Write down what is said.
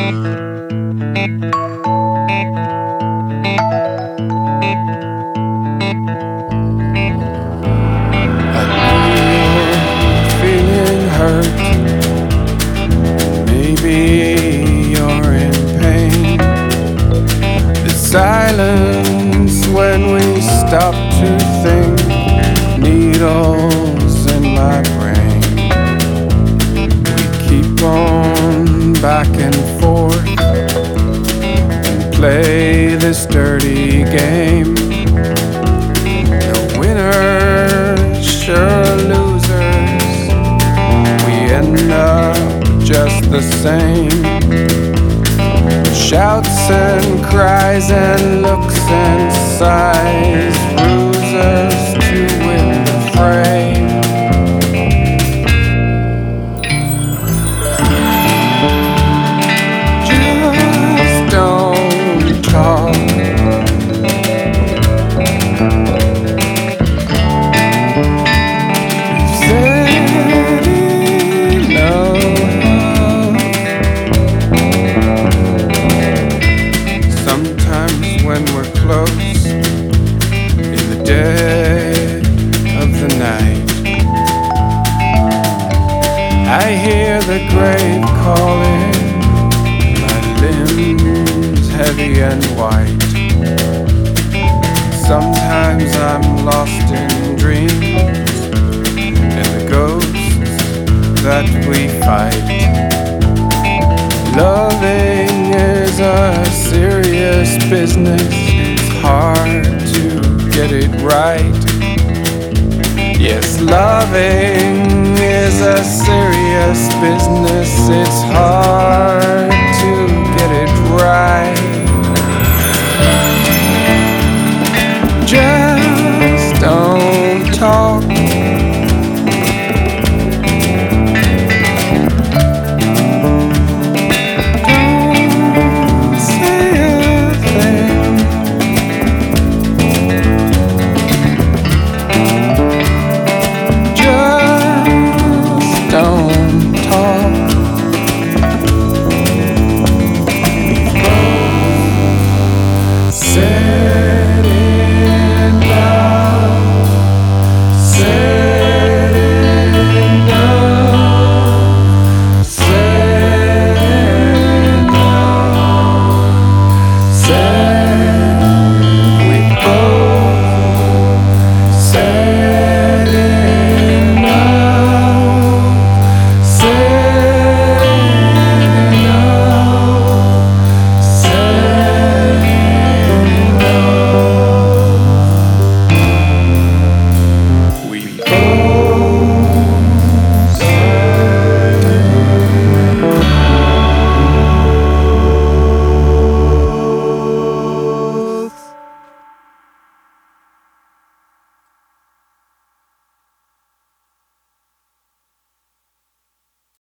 Feeling hurt, maybe you're in pain. The silence when we stop to think, needles in my brain. We keep on back and forth and play this dirty game. The winners sure losers, we end up just the same. Shouts and cries and looks and sighs, ruse us to win the fray. Just don't talk. When we're close in the dead of the night, I hear the grave calling, my limbs heavy and white. Sometimes I'm lost in dreams and the ghosts that we fight. Loving is a serious business, it's hard to get it right. Yes, loving is a serious business, it's hard